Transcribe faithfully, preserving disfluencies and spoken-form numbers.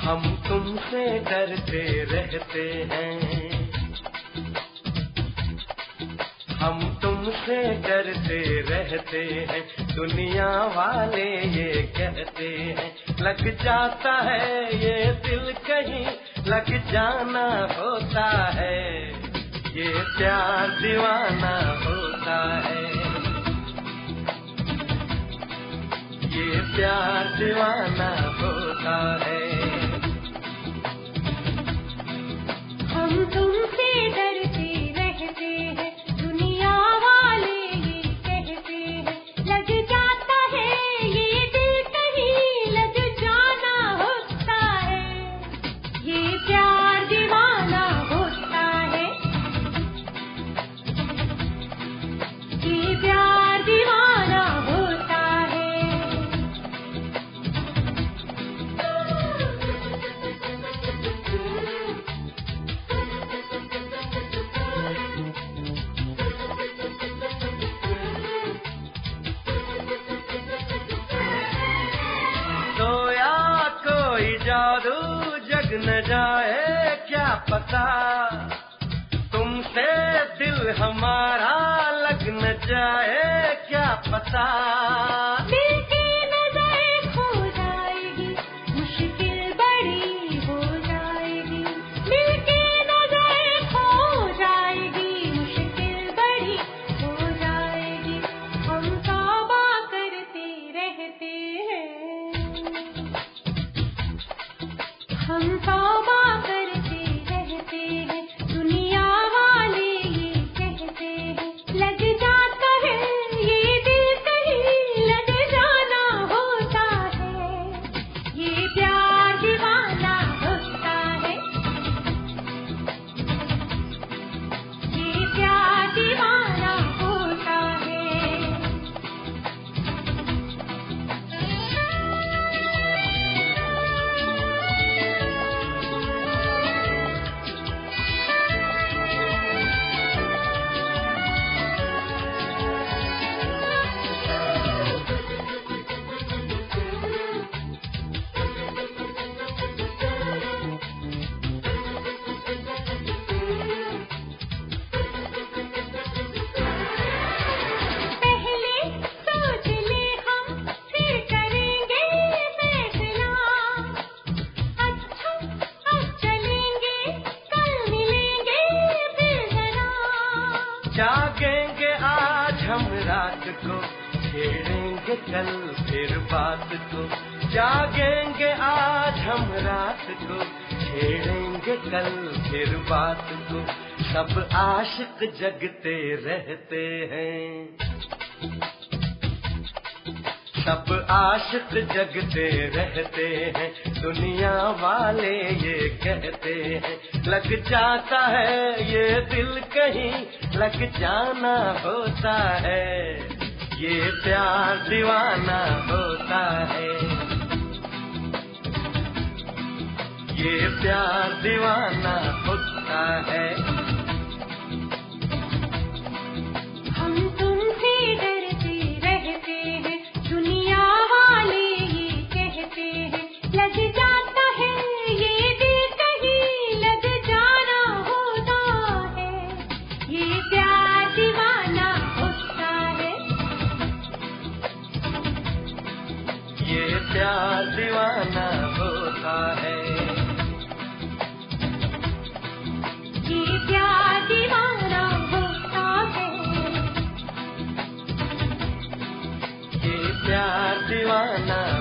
हम तुमसे डरते रहते हैं, हम तुमसे डरते रहते हैं, दुनिया वाले ये कहते हैं। लग जाता है ये दिल कहीं, लग जाना होता है, ये प्यार दीवाना होता है, ये प्यार दीवाना होता है। हम तुमसे डरते रहते हैं, दुनिया वाले ये कहते हैं। लग जाता है ये दिल कहीं, लग जाना होता है, ये प्यार दीवाना होता है, ये प्यार दीवाना होता है। सोया कोई जादू जग न जाए क्या पता, तुमसे दिल हमारा लग न जाए क्या पता। दिल की नजर खो जाएगी, मुश्किल बड़ी हो जाएगी। दिल की नजर खो जाएगी, मुश्किल बड़ी हो जाएगी। हम तौबा करते रहते हैं, हम तौबा करते रहते हैं, दुनिया वाले ये कहते हैं। लग जाता है ये दिल कहीं, लग जाना होता है, ये प्यार दीवाना होता है, ये प्यार दीवाना होता है। पहले सोच ले हम, फिर करेंगे फैसला। अच्छा अब चलेंगे, कल मिलेंगे फिर जरा। जागेंगे आज हम रात को, छेड़ेंगे कल फिर बात को। जागेंगे आज हम रात को, छेड़ेंगे कल फिर बात को। सब आशिक जगते रहते हैं, सब आशिक जगते रहते हैं, दुनिया वाले ये कहते हैं। लग जाता है ये दिल कहीं, लग जाना होता है, ये प्यार दीवाना होता है, ये प्यार दीवाना होता है। हम तुमसे डरते रहते हैं, दुनिया वाले ये कहते हैं। लग जाता है ये दिल कहीं, लग जाना होता है, ये प्यार दीवाना होता है, ये प्यार दीवाना होता है, ये प्यार दीवाना होता है, ये प्यार दीवाना